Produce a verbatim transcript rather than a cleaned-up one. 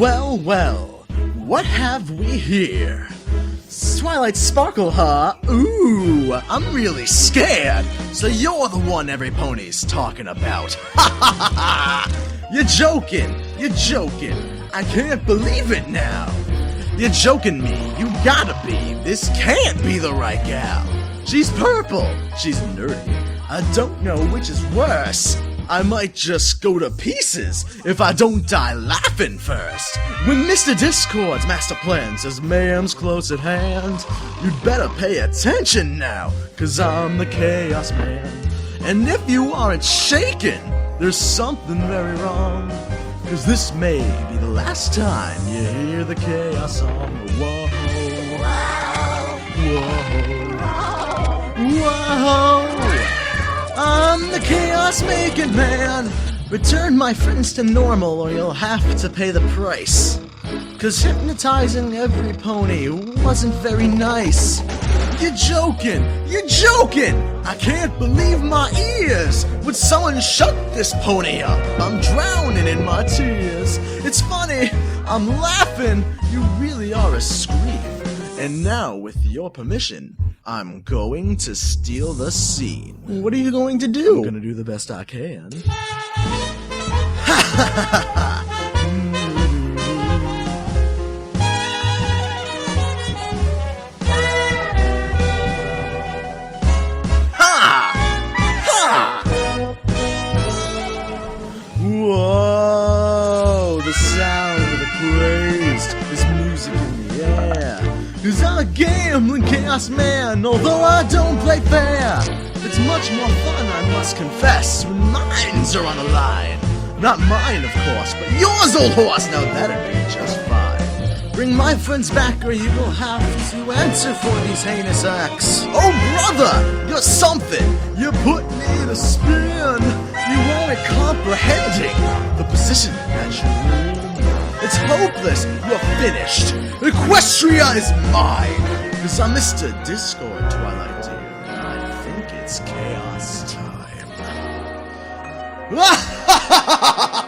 Well, well, what have we here? Twilight Sparkle, huh? Ooh, I'm really scared. So you're the one every pony's talking about. Ha ha ha ha! You're joking, you're joking. I can't believe it now. You're joking me, you gotta be. This can't be the right gal. She's purple, she's nerdy. I don't know which is worse. I might just go to pieces if I don't die laughing first. When Mister Discord's master plan says mayhem's close at hand, you'd better pay attention now, cause I'm the Chaos Man. And if you aren't shaken, there's something very wrong, cause this may be the last time you hear the Chaos song. Whoa, whoa, whoa. I'm the chaos-making man. Return my friends to normal or you'll have to pay the price. Cause hypnotizing every pony wasn't very nice. You're joking, you're joking! I can't believe my ears! Would someone shut this pony up? I'm drowning in my tears. It's funny, I'm laughing, you really are a scream. And now, with your permission, I'm going to steal the scene. What are you going to do? I'm gonna do the best I can. Ha ha ha ha! Whoa! The sound of the praised is music in the air. Cause I'm a gambling chaos man, although I don't play fair. It's much more fun, I must confess, when minds are on the line. Not mine, of course, but yours, old horse. Now that'd be just fine. Bring my friends back, or you will have to answer for these heinous acts. Oh, brother, you're something. You put me to spin. You weren't comprehending the position that you're in. It's hopeless, you're finished. Equestria is mine. Cause I'm Mister Discord, Twilight dear, and I think it's chaos time.